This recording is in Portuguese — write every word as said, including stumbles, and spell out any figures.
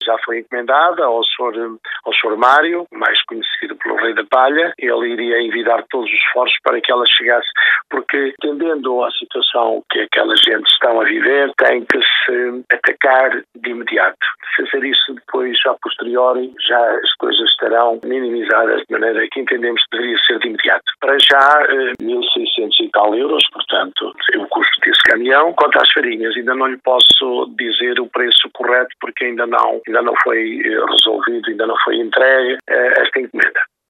já foi encomendada ao senhor, ao senhor Mário, mais conhecido pelo Rei da Palha. Ele iria envidar todos os esforços para que ela chegasse, porque, entendendo a situação que aquela gente estão a viver, tem que se atacar de imediato. Se fazer isso depois, a posteriori, já as coisas estarão minimizadas de maneira que entendemos que deveria ser de imediato. Para já, mil e seiscentos e tal euros, portanto, é o custo desse caminhão. Quanto às farinhas, ainda não lhe posso dizer o preço correto, porque ainda não, ainda não foi resolvido, ainda não foi entregue esta encomenda.